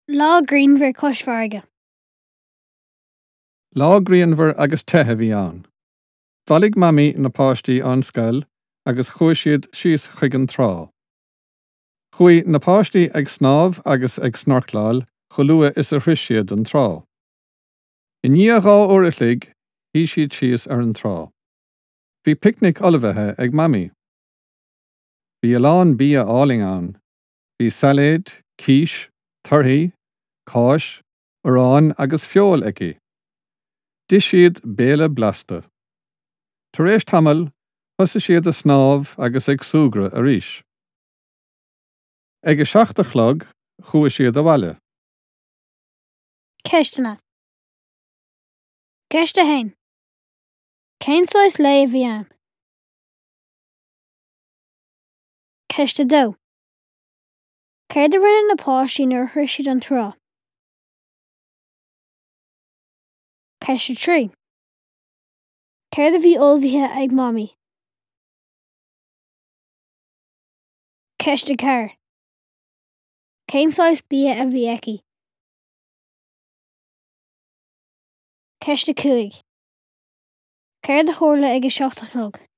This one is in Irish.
Lá Greenver Cosfarga. Lá Grianmhar agus tethe bhí ann. Bhalig mami na páistí an scail agus chuaigh siad síos chuig an trá. Chuaigh na páistí ag snámh agus ag snorcláil cho luath is a thris siad an trá. I 9 uair a chloig, hí siad síos ar an trá. Bhí picnic olbhaithe ag mami. Bhí aláin bia áling ann. Bhí saléad, quiche, torthaí, cáis, aráin agus feol aici. Dis siad béle blasta. Tar éis tamil, thosa siad a snámh agus ag súgra arís. Ag a 7 chuaigh siad a bhaile. Ceistena. Ceiste hain. Cén sois le a bhí ann. Ceiste dó. Céir de rinne na páistí nuair chuir siad an trá. Ceiste 3. Céir de bhí olmhaithe ag mami. Ceiste 4. Cén sois bia a bhí aici. Ceiste 5. Céir de chomhairle ag a 7